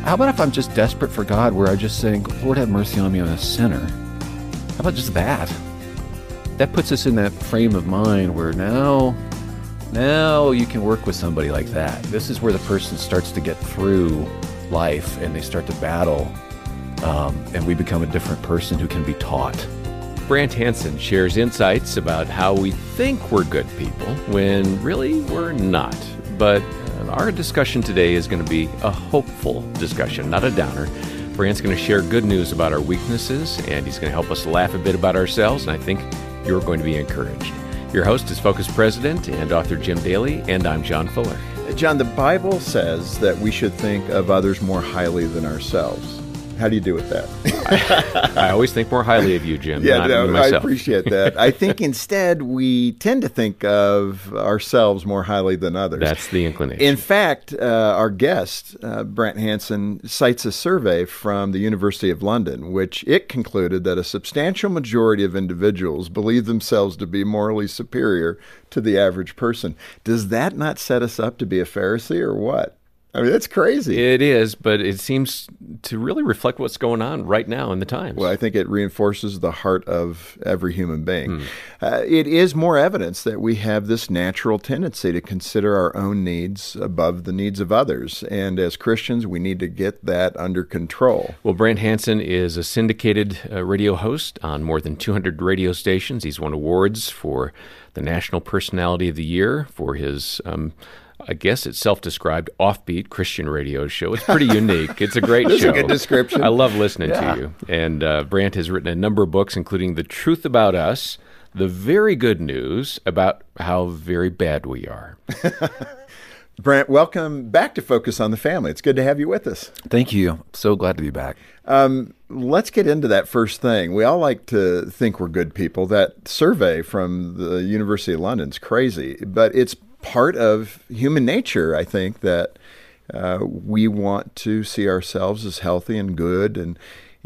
How about if I'm just desperate for God, where I'm just saying, Lord, have mercy on me, I'm a sinner? How about just that? That puts us in that frame of mind where now you can work with somebody like that. This is where the person starts to get through life and they start to battle, and we become a different person who can be taught. Brant Hansen shares insights about how we think we're good people when really we're not. But our discussion today is going to be a hopeful discussion, not a downer. Brant's going to share good news about our weaknesses, and he's going to help us laugh a bit about ourselves, and I think you're going to be encouraged. Your host is Focus President and author Jim Daly, and I'm John Fuller. John, the Bible says that we should think of others more highly than ourselves. How do you do with that? I always think more highly of you, Jim, than I myself. appreciate that. I think instead we tend to think of ourselves more highly than others. That's the inclination. In fact, our guest, Brant Hansen, cites a survey from the University of London, which it concluded that a substantial majority of individuals believe themselves to be morally superior to the average person. Does that not set us up to be a Pharisee or what? I mean, that's crazy. It is, but it seems to really reflect what's going on right now in the times. Well, I think it reinforces the heart of every human being. It is more evidence that we have this natural tendency to consider our own needs above the needs of others. And as Christians, we need to get that under control. Well, Brant Hansen is a syndicated radio host on more than 200 radio stations. He's won awards for the National Personality of the Year for his I guess it's self-described offbeat Christian radio show. It's pretty unique. It's a great That's show. a good description. I love listening to you. And Brant has written a number of books, including The Truth About Us, The Very Good News About How Very Bad We Are. Brant, welcome back to Focus on the Family. It's good to have you with us. Thank you. So glad to be back. Let's get into that first thing. We all like to think we're good people. That survey from the University of London is crazy, but it's part of human nature, I think, that we want to see ourselves as healthy and good, and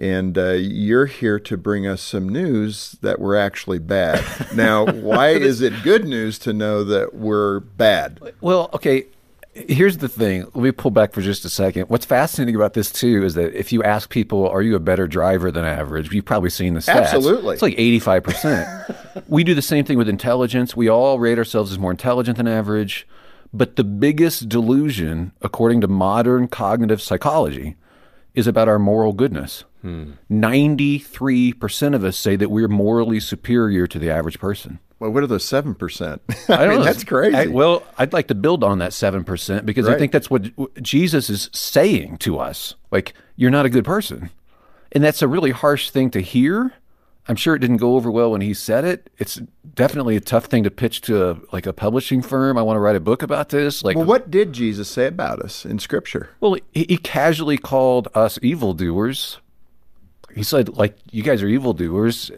you're here to bring us some news that we're actually bad. Now, why is it good news to know that we're bad? Well, okay, here's the thing. Let me pull back for just a second. What's fascinating about this, too, is that if you ask people, are you a better driver than average, you've probably seen the stats. Absolutely. It's like 85%. We do the same thing with intelligence. We all rate ourselves as more intelligent than average. But the biggest delusion, according to modern cognitive psychology, is about our moral goodness. 93% of us say that we're morally superior to the average person. Well, what are those 7%? I mean, that's crazy. I'd like to build on that 7% because I think that's what Jesus is saying to us. Like, you're not a good person. And that's a really harsh thing to hear. I'm sure it didn't go over well when he said it. It's definitely a tough thing to pitch to a publishing firm. I want to write a book about this. Well, what did Jesus say about us in Scripture? Well, he casually called us evildoers. He said, you guys are evildoers.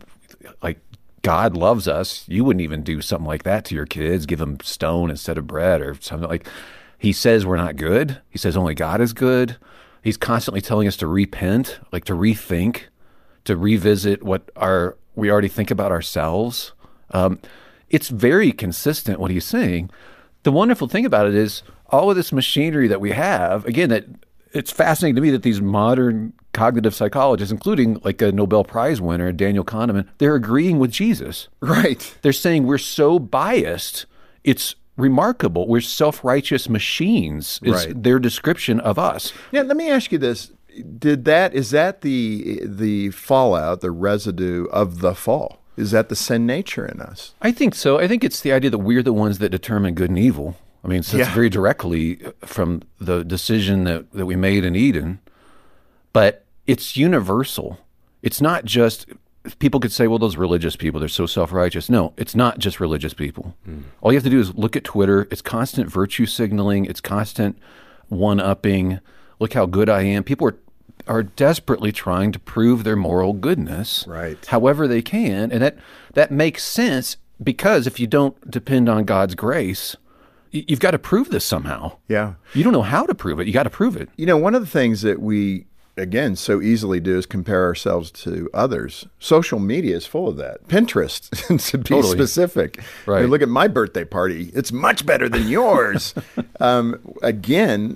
God loves us. You wouldn't even do something like that to your kids, give them stone instead of bread or something like. He says we're not good. He says only God is good. He's constantly telling us to repent, to rethink, to revisit what we already think about ourselves. It's very consistent what he's saying. The wonderful thing about it is all of this machinery that we have, again, that it's fascinating to me that these modern cognitive psychologists, including a Nobel Prize winner, Daniel Kahneman, they're agreeing with Jesus. Right. They're saying we're so biased, it's remarkable. We're self-righteous machines, is their description of us. Now, let me ask you this. Is that the fallout, the residue of the fall? Is that the sin nature in us? I think so. I think it's the idea that we're the ones that determine good and evil. I mean, so it's very directly from the decision that we made in Eden, but it's universal. It's not just, people could say, well, those religious people, they're so self-righteous. No, it's not just religious people. All you have to do is look at Twitter. It's constant virtue signaling. It's constant one-upping. Look how good I am. People are desperately trying to prove their moral goodness, however they can, and that makes sense because if you don't depend on God's grace, you've got to prove this somehow. Yeah. You don't know how to prove it. You got to prove it. One of the things that we, again, so easily do is compare ourselves to others. Social media is full of that. Pinterest, to be specific. Right. Look at my birthday party. It's much better than yours. Again,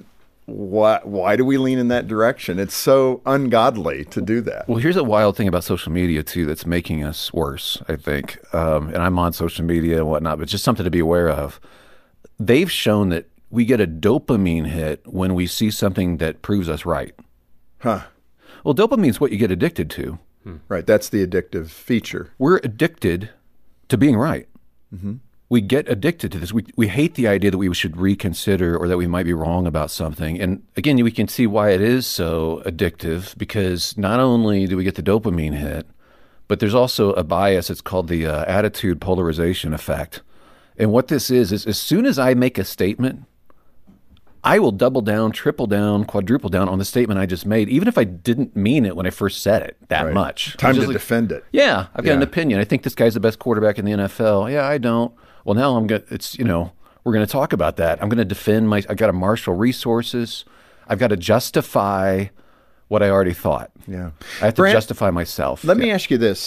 why do we lean in that direction? It's so ungodly to do that. Well, here's a wild thing about social media, too, that's making us worse, I think. And I'm on social media and whatnot, but just something to be aware of. They've shown that we get a dopamine hit when we see something that proves us right. Huh. Well, dopamine is what you get addicted to. Right. That's the addictive feature. We're addicted to being right. Mm-hmm. We get addicted to this. We hate the idea that we should reconsider or that we might be wrong about something. And again, we can see why it is so addictive, because not only do we get the dopamine hit, but there's also a bias. It's called the attitude polarization effect. And what this is as soon as I make a statement, I will double down, triple down, quadruple down on the statement I just made, even if I didn't mean it when I first said it that much. Time to defend it. Yeah, I've got an opinion. I think this guy's the best quarterback in the NFL. Yeah, I don't. Well, now we're going to talk about that. I'm going to defend I've got to marshal resources. I've got to justify what I already thought. Yeah. I have to justify myself. Let me ask you this.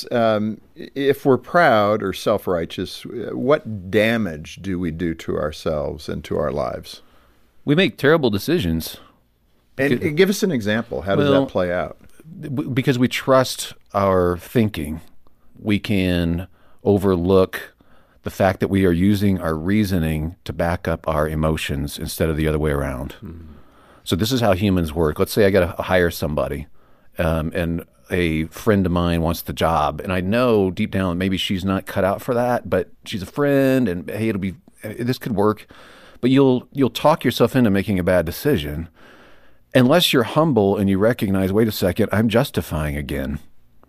If we're proud or self-righteous, what damage do we do to ourselves and to our lives? We make terrible decisions. And give us an example. How does that play out? Because we trust our thinking. We can overlook the fact that we are using our reasoning to back up our emotions instead of the other way around. Mm-hmm. So this is how humans work. Let's say I got to hire somebody, and a friend of mine wants the job, and I know deep down maybe she's not cut out for that, but she's a friend, and hey, this could work. But you'll talk yourself into making a bad decision unless you're humble and you recognize, wait a second, I'm justifying again.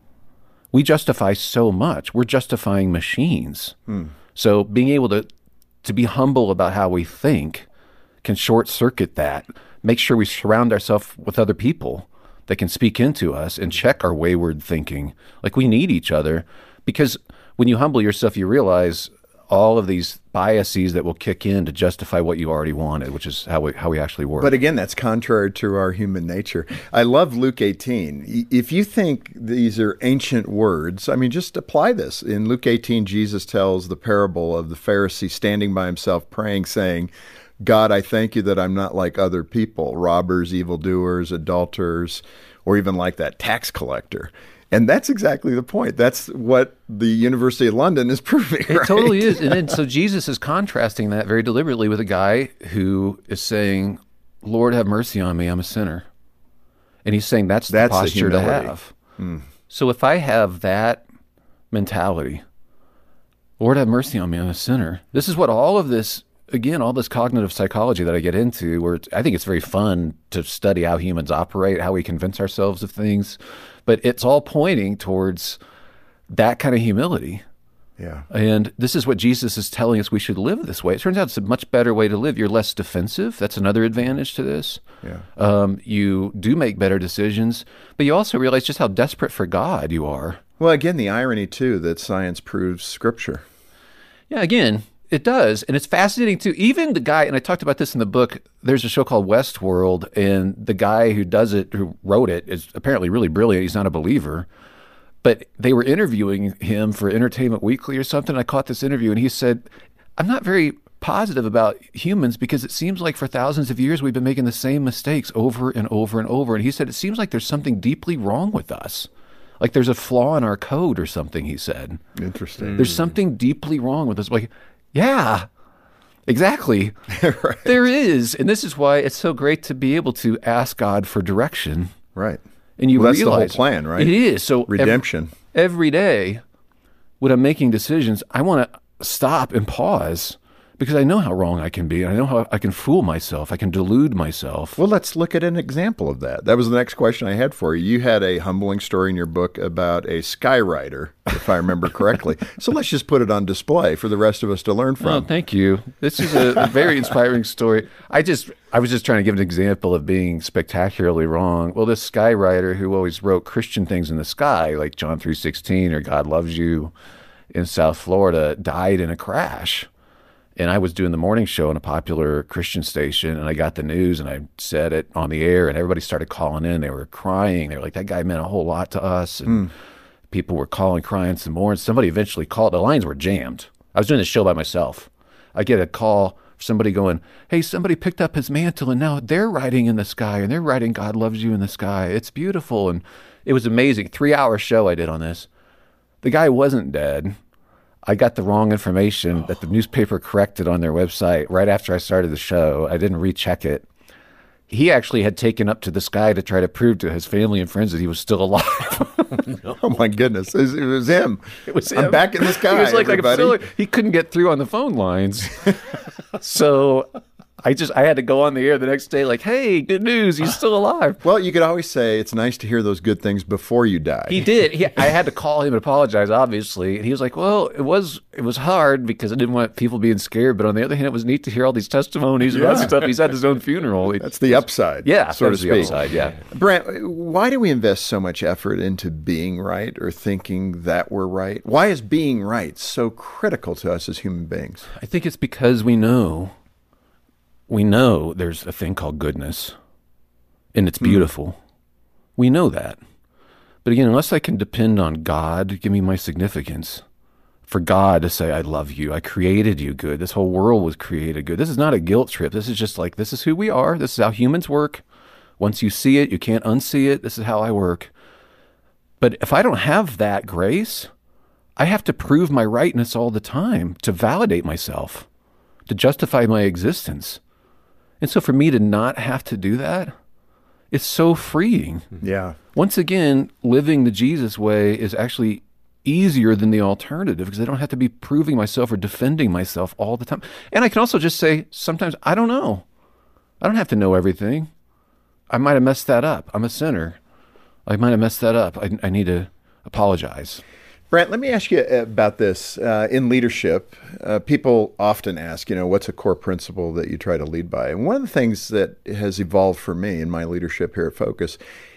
We justify so much. We're justifying machines. So being able to be humble about how we think can short circuit that. Make sure we surround ourselves with other people that can speak into us and check our wayward thinking. Like, we need each other, because when you humble yourself, you realize all of these biases that will kick in to justify what you already wanted, which is how we actually work. But again, that's contrary to our human nature. I love Luke 18. If you think these are ancient words, I mean, just apply this. In Luke 18, Jesus tells the parable of the Pharisee standing by himself praying, saying, God, I thank you that I'm not like other people, robbers, evildoers, adulterers, or even like that tax collector. And that's exactly the point. That's what the University of London is proving. It totally is. And then so Jesus is contrasting that very deliberately with a guy who is saying, Lord, have mercy on me, I'm a sinner. And he's saying that's the posture to have. So if I have that mentality, Lord, have mercy on me, I'm a sinner. This is what all of this, again, all this cognitive psychology that I get into, where I think it's very fun to study how humans operate, how we convince ourselves of things. But it's all pointing towards that kind of humility. Yeah. And this is what Jesus is telling us we should live this way. It turns out it's a much better way to live. You're less defensive. That's another advantage to this. Yeah. You do make better decisions, but you also realize just how desperate for God you are. Well, again, the irony, too, that science proves Scripture. Yeah, again, it does. And it's fascinating, too. Even the guy, and I talked about this in the book, there's a show called Westworld, and the guy who wrote it, is apparently really brilliant. He's not a believer. But they were interviewing him for Entertainment Weekly or something. I caught this interview, and he said, I'm not very positive about humans because it seems like for thousands of years we've been making the same mistakes over and over and over. And he said, it seems like there's something deeply wrong with us. Like there's a flaw in our code or something, he said. Interesting. There's something deeply wrong with us. Like, yeah, exactly. Right. There is. And this is why it's so great to be able to ask God for direction. Right. And you that's realize the whole plan, right? It is. So redemption. Every day when I'm making decisions, I want to stop and pause because I know how wrong I can be. I know how I can fool myself. I can delude myself. Well, let's look at an example of that. That was the next question I had for you. You had a humbling story in your book about a skywriter, if I remember correctly. So let's just put it on display for the rest of us to learn from. Oh, thank you. This is a very inspiring story. I was just trying to give an example of being spectacularly wrong. Well, this skywriter who always wrote Christian things in the sky, like John 3:16 or God loves you in South Florida, died in a crash. And I was doing the morning show on a popular Christian station, and I got the news, and I said it on the air, and everybody started calling in. They were crying. They were like, that guy meant a whole lot to us. And people were calling, crying some more. And somebody eventually called. The lines were jammed. I was doing the show by myself. I get a call somebody going, hey, somebody picked up his mantle and now they're writing in the sky and they're writing God loves you in the sky. It's beautiful. And it was amazing. 3-hour show I did on this. The guy wasn't dead. I got the wrong information that the newspaper corrected on their website right after I started the show. I didn't recheck it. He actually had taken up to the sky to try to prove to his family and friends that he was still alive. Oh my goodness. It was him. It was him. I'm back in the sky. He was like everybody. he couldn't get through on the phone lines. So I had to go on the air the next day like, hey, good news, he's still alive. Well, you could always say it's nice to hear those good things before you die. He did. I had to call him and apologize, obviously. And he was like, well, it was hard because I didn't want people being scared. But on the other hand, it was neat to hear all these testimonies about stuff. He's had his own funeral. That's the upside. Yeah, so to that's speak. the upside, yeah. Brent, why do we invest so much effort into being right or thinking that we're right? Why is being right so critical to us as human beings? I think it's because we know there's a thing called goodness, and it's beautiful. We know that. But again, unless I can depend on God to give me my significance, for God to say, I love you, I created you good, this whole world was created good. This is not a guilt trip. This is just like, this is who we are. This is how humans work. Once you see it, you can't unsee it. This is how I work. But if I don't have that grace, I have to prove my rightness all the time to validate myself, to justify my existence. And so for me to not have to do that, it's so freeing. Yeah. Once again, living the Jesus way is actually easier than the alternative because I don't have to be proving myself or defending myself all the time. And I can also just say, sometimes, I don't know. I don't have to know everything. I might have messed that up. I'm a sinner. I might have messed that up. I need to apologize. Brent, let me ask you about this. In leadership, people often ask, what's a core principle that you try to lead by? And one of the things that has evolved for me in my leadership here at Focus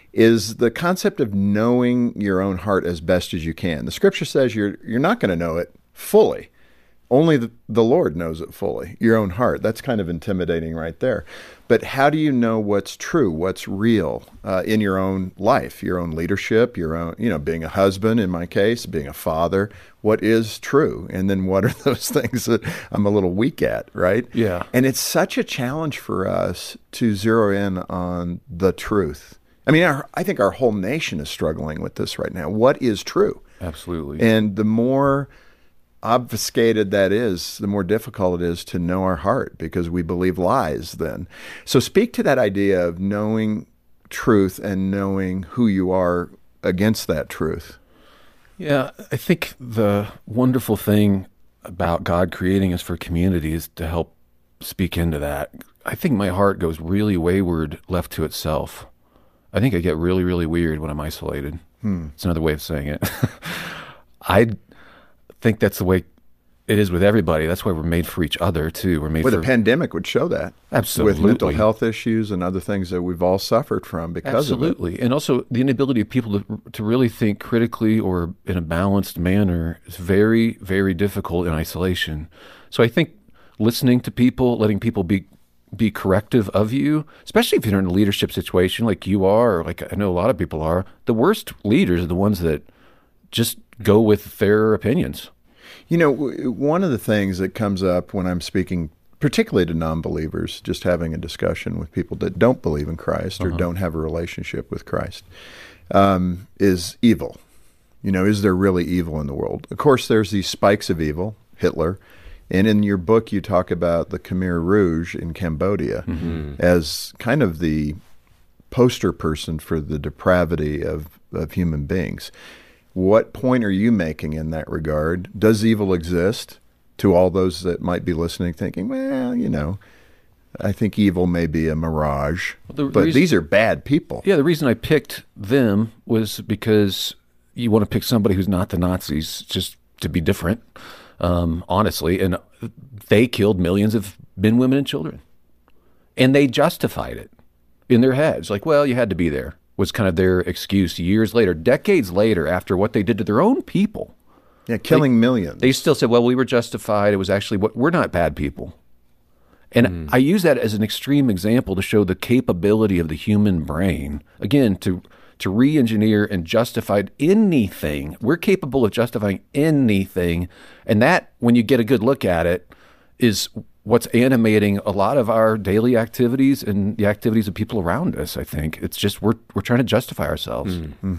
is the concept of knowing your own heart as best as you can. The scripture says you're not going to know it fully. Only the Lord knows it fully, your own heart. That's kind of intimidating right there. But how do you know what's true, what's real in your own life, your own leadership, your own, being a husband in my case, being a father, what is true? And then what are those things that I'm a little weak at, right? Yeah. And it's such a challenge for us to zero in on the truth. I mean, I think our whole nation is struggling with this right now. What is true? Absolutely. And the more obfuscated that is, the more difficult it is to know our heart because we believe lies then. So speak to that idea of knowing truth and knowing who you are against that truth. Yeah, I think the wonderful thing about God creating us for community is to help speak into that. I think my heart goes really wayward left to itself. I think I get really, really weird when I'm isolated. It's another way of saying it. I think that's the way it is with everybody. That's why we're made for each other, too. We're made Well, for... the pandemic would show that. Absolutely. With mental health issues and other things that we've all suffered from because of it. Absolutely. And also the inability of people to really think critically or in a balanced manner is very, very difficult in isolation. So I think listening to people, letting people be corrective of you, especially if you're in a leadership situation like you are, or like I know a lot of people are, the worst leaders are the ones that just go with their opinions. One of the things that comes up when I'm speaking, particularly to non-believers, just having a discussion with people that don't believe in Christ or don't have a relationship with Christ, is evil. Is there really evil in the world? Of course, there's these spikes of evil, Hitler. And in your book, you talk about the Khmer Rouge in Cambodia as kind of the poster person for the depravity of human beings. What point are you making in that regard? Does evil exist? To all those that might be listening thinking, well, I think evil may be a mirage, but these are bad people. Yeah, the reason I picked them was because you want to pick somebody who's not the Nazis just to be different, honestly. And they killed millions of men, women, and children. And they justified it in their heads. Like, well, you had to be there. Was kind of their excuse years later, decades later, after what they did to their own people. Yeah, killing millions. They still said, well, we were justified. It was actually we're not bad people. And I use that as an extreme example to show the capability of the human brain, again, to re-engineer and justify anything. We're capable of justifying anything. And that, when you get a good look at it, is what's animating a lot of our daily activities and the activities of people around us. I think it's just we're trying to justify ourselves.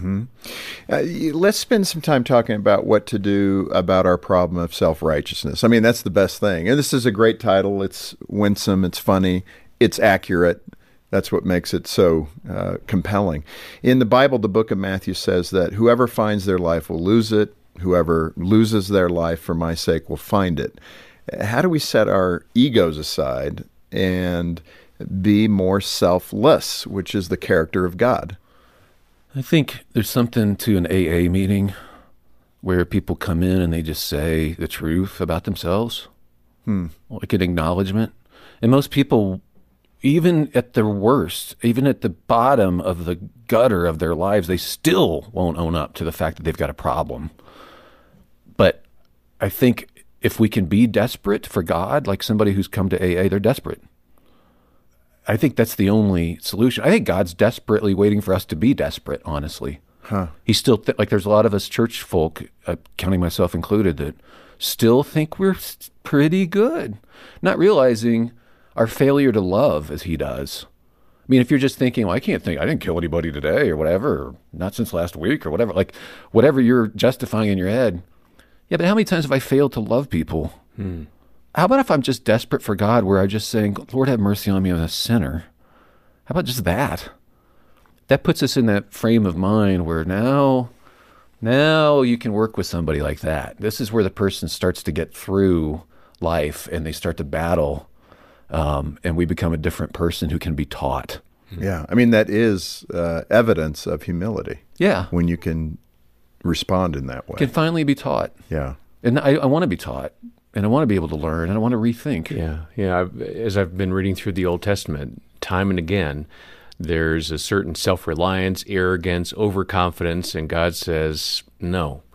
Let's spend some time talking about what to do about our problem of self-righteousness. I mean, that's the best thing. And this is a great title. It's winsome. It's funny. It's accurate. That's what makes it so compelling. In the Bible, the book of Matthew says that whoever finds their life will lose it. Whoever loses their life for my sake will find it. How do we set our egos aside and be more selfless, which is the character of God? I think there's something to an AA meeting where people come in and they just say the truth about themselves, like an acknowledgement. And most people, even at their worst, even at the bottom of the gutter of their lives, they still won't own up to the fact that they've got a problem. But I think if we can be desperate for God, like somebody who's come to AA, they're desperate. I think that's the only solution. I think God's desperately waiting for us to be desperate, honestly. He's still, like there's a lot of us church folk, counting myself included, that still think we're pretty good, not realizing our failure to love as he does. I mean, if you're just thinking, well, I didn't kill anybody today or whatever, or not since last week or whatever, like whatever you're justifying in your head. Yeah, but how many times have I failed to love people? How about if I'm just desperate for God, where I'm just saying, Lord, have mercy on me, I'm a sinner? How about just that? That puts us in that frame of mind where now you can work with somebody like that. This is where the person starts to get through life and they start to battle, and we become a different person who can be taught. Yeah, I mean, that is evidence of humility. Yeah. When you can respond in that way. Can finally be taught. Yeah. And I want to be taught, and I want to be able to learn, and I want to rethink. Yeah. As I've been reading through the Old Testament, time and again, there's a certain self-reliance, arrogance, overconfidence, and God says no.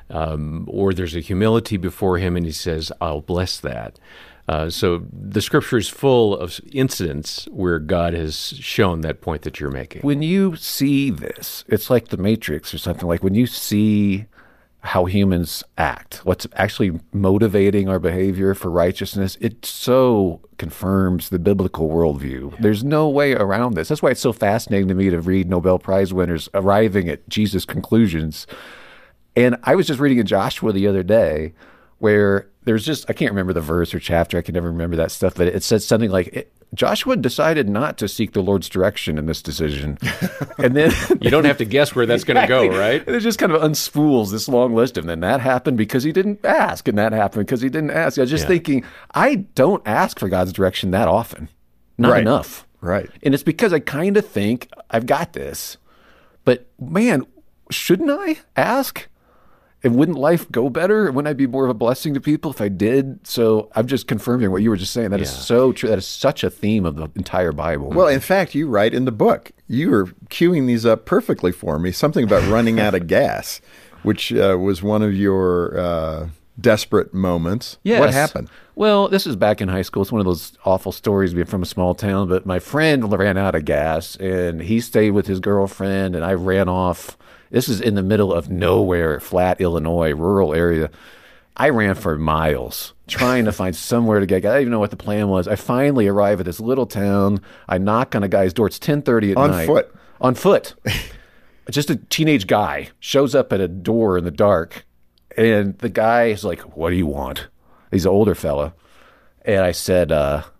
Or there's a humility before him, and he says, I'll bless that. So the Scripture is full of incidents where God has shown that point that you're making. When you see this, it's like the Matrix or something. Like when you see how humans act, what's actually motivating our behavior for righteousness, it so confirms the biblical worldview. There's no way around this. That's why it's so fascinating to me to read Nobel Prize winners arriving at Jesus' conclusions. And I was just reading in Joshua the other day where there's just, I can't remember the verse or chapter, I can never remember that stuff, but it says something like, Joshua decided not to seek the Lord's direction in this decision. And then you don't have to guess where that's going to go, right? And it just kind of unspools this long list. And then that happened because he didn't ask, and that happened because he didn't ask. I was just thinking, I don't ask for God's direction that often. Not enough. Right. And it's because I kind of think I've got this. But man, shouldn't I ask? And wouldn't life go better? Wouldn't I be more of a blessing to people if I did? So I'm just confirming what you were just saying. That is so true. That is such a theme of the entire Bible. Well, in fact, you write in the book, you were queuing these up perfectly for me, something about running out of gas, which was one of your desperate moments. Yes. What happened? Well, this is back in high school. It's one of those awful stories being from a small town, but my friend ran out of gas, and he stayed with his girlfriend, and I ran off. This is in the middle of nowhere, flat Illinois, rural area. I ran for miles trying to find somewhere to get gas. I didn't even know what the plan was. I finally arrive at this little town. I knock on a guy's door. It's 10:30 at night. On foot. Just a teenage guy shows up at a door in the dark, and the guy is like, "What do you want?" He's an older fella. And I said,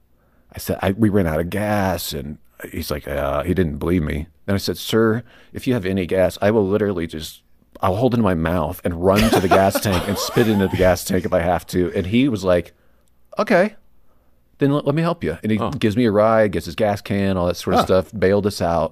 we ran out of gas, and he's like, he didn't believe me. Then I said, "Sir, if you have any gas, I will literally I'll hold it in my mouth and run to the gas tank and spit into the gas tank if I have to." And he was like, "Okay, then let me help you." And he gives me a ride, gets his gas can, all that sort of stuff, bailed us out.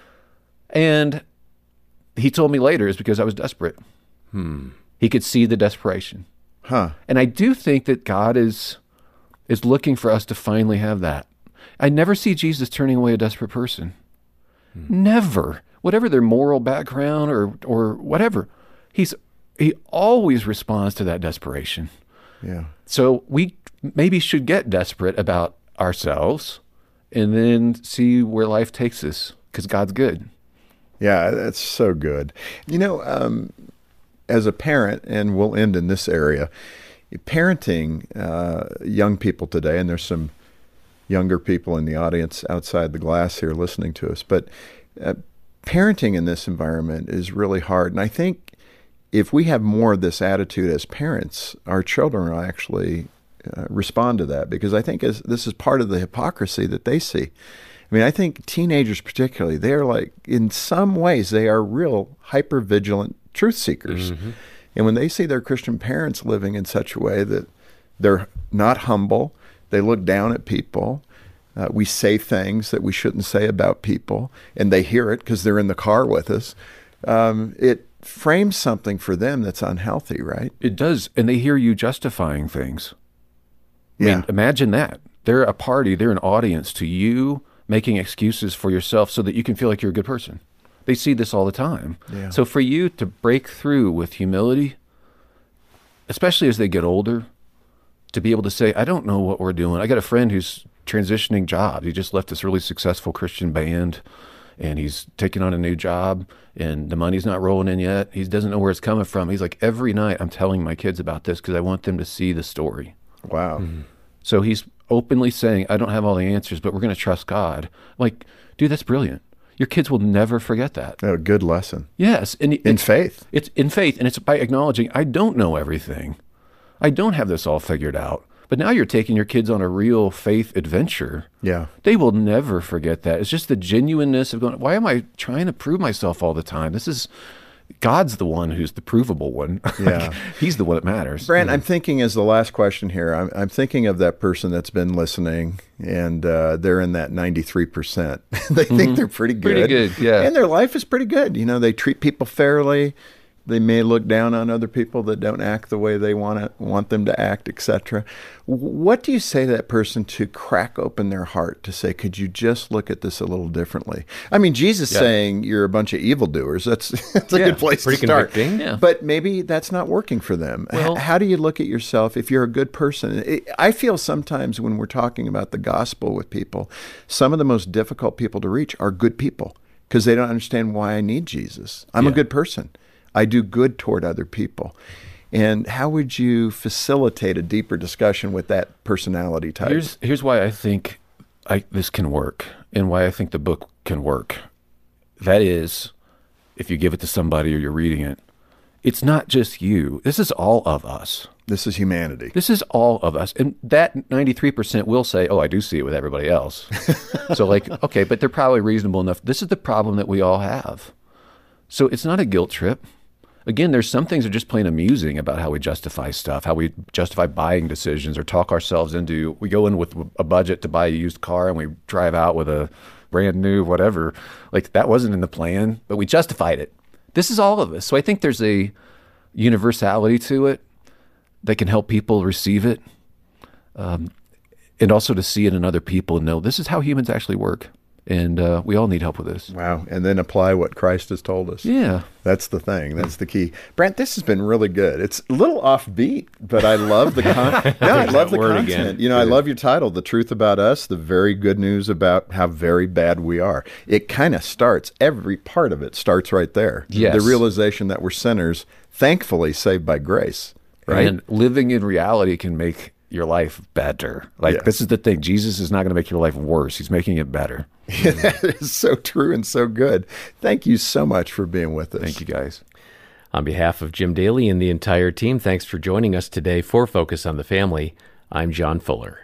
And he told me later it's because I was desperate. He could see the desperation. And I do think that God is looking for us to finally have that. I never see Jesus turning away a desperate person. Never. Whatever their moral background or whatever, he always responds to that desperation. Yeah. So we maybe should get desperate about ourselves and then see where life takes us, because God's good. Yeah, that's so good. You know, as a parent, and we'll end in this area, parenting young people today, and there's some younger people in the audience outside the glass here listening to us, but parenting in this environment is really hard. And I think if we have more of this attitude as parents, our children will actually respond to that, because I think this is part of the hypocrisy that they see. I mean, I think teenagers particularly, they're like, in some ways, they are real hyper-vigilant truth seekers. Mm-hmm. And when they see their Christian parents living in such a way that they're not humble, they look down at people, we say things that we shouldn't say about people, and they hear it because they're in the car with us, it frames something for them that's unhealthy, right? It does. And they hear you justifying things. I mean, imagine that. They're a party, they're an audience to you making excuses for yourself so that you can feel like you're a good person. They see this all the time. Yeah. So for you to break through with humility, especially as they get older, to be able to say, I don't know what we're doing. I got a friend who's transitioning jobs. He just left this really successful Christian band, and he's taking on a new job, and the money's not rolling in yet. He doesn't know where it's coming from. He's like, every night I'm telling my kids about this because I want them to see the story. Wow. Mm-hmm. So he's openly saying, I don't have all the answers, but we're going to trust God. I'm like, dude, that's brilliant. Your kids will never forget that. Oh, good lesson. Yes. And in faith. It's in faith, and it's by acknowledging, I don't know everything. I don't have this all figured out. But now you're taking your kids on a real faith adventure. Yeah. They will never forget that. It's just the genuineness of going, why am I trying to prove myself all the time? God's the one who's the provable one. Yeah. He's the one that matters. Brant, I'm thinking as the last question here, I'm thinking of that person that's been listening, and they're in that 93%. They think they're pretty good. Pretty good, yeah. And their life is pretty good. You know, they treat people fairly. They may look down on other people that don't act the way they want them to act, etc. What do you say to that person to crack open their heart to say, could you just look at this a little differently? I mean, Jesus saying you're a bunch of evildoers, that's a good place to start. Yeah. But maybe that's not working for them. Well, how do you look at yourself if you're a good person? I feel sometimes when we're talking about the gospel with people, some of the most difficult people to reach are good people because they don't understand why I need Jesus. I'm a good person. I do good toward other people. And how would you facilitate a deeper discussion with that personality type? Here's why I think this can work, and why I think the book can work. That is, if you give it to somebody or you're reading it, it's not just you. This is all of us. This is humanity. This is all of us. And that 93% will say, oh, I do see it with everybody else. So like, okay, but they're probably reasonable enough. This is the problem that we all have. So it's not a guilt trip. Again, there's some things that are just plain amusing about how we justify stuff, how we justify buying decisions or talk ourselves into, we go in with a budget to buy a used car and we drive out with a brand new whatever. Like that wasn't in the plan, but we justified it. This is all of us. So I think there's a universality to it that can help people receive it. And also to see it in other people and know this is how humans actually work. And we all need help with this. Wow. And then apply what Christ has told us. Yeah. That's the thing. That's the key. Brant, this has been really good. It's a little offbeat, but I love the content. I love the content. Again. You know, I love your title, The Truth About Us, the very good news about how very bad we are. It kind of starts, every part of it starts right there. Yes. The realization that we're sinners, thankfully saved by grace. Right? And living in reality can make your life better. Like this is the thing. Jesus is not going to make your life worse. He's making it better. That is so true and so good. Thank you so much for being with us. Thank you, guys. On behalf of Jim Daly and the entire team, thanks for joining us today for Focus on the Family. I'm John Fuller.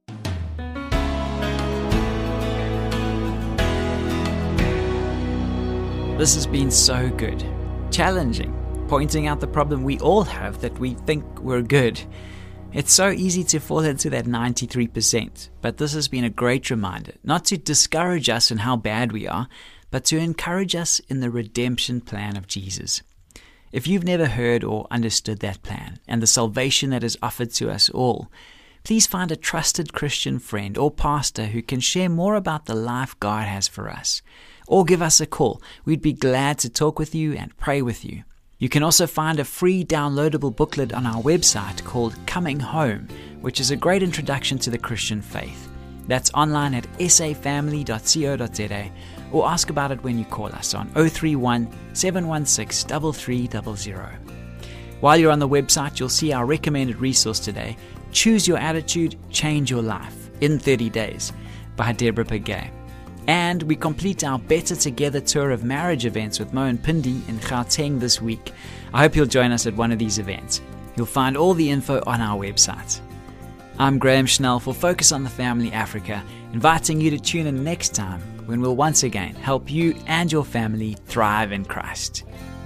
This has been so good. Challenging. Pointing out the problem we all have, that we think we're good. It's so easy to fall into that 93%, but this has been a great reminder, not to discourage us in how bad we are, but to encourage us in the redemption plan of Jesus. If you've never heard or understood that plan and the salvation that is offered to us all, please find a trusted Christian friend or pastor who can share more about the life God has for us. Or give us a call. We'd be glad to talk with you and pray with you. You can also find a free downloadable booklet on our website called Coming Home, which is a great introduction to the Christian faith. That's online at safamily.co.za, or ask about it when you call us on 031 716 3300. While you're on the website, you'll see our recommended resource today, Choose Your Attitude, Change Your Life in 30 Days by Deborah Pagay. And we complete our Better Together tour of marriage events with Mo and Pindi in Gauteng this week. I hope you'll join us at one of these events. You'll find all the info on our website. I'm Graham Schnell for Focus on the Family Africa, inviting you to tune in next time when we'll once again help you and your family thrive in Christ.